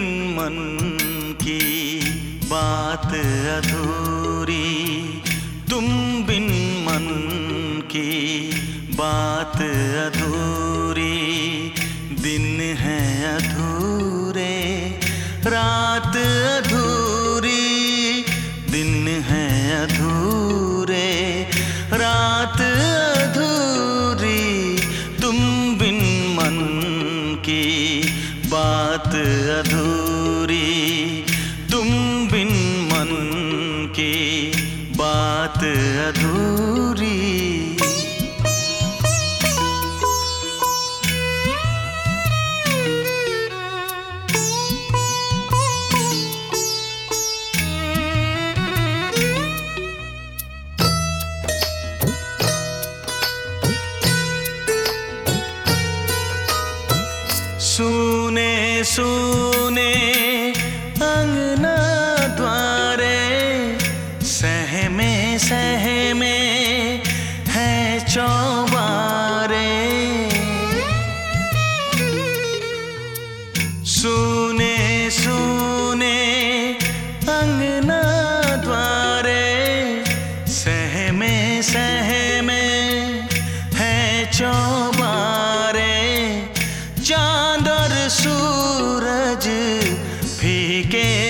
मन की बात अधूरी, तुम बिन मन की बात अधूरी। दिन है अधूरे, रात अधूरी, दिन है अधूरे, रात अधूरी। तुम बिन मन की बात अधूरी, तुम बिन मन की बात अधूरी। सूने सूने अंगना द्वारे, सहमे सहमे है चौबारे। सूने सूने अंगना द्वारे, सहमे सहमे है चौबारे। चांद और सूरज फीके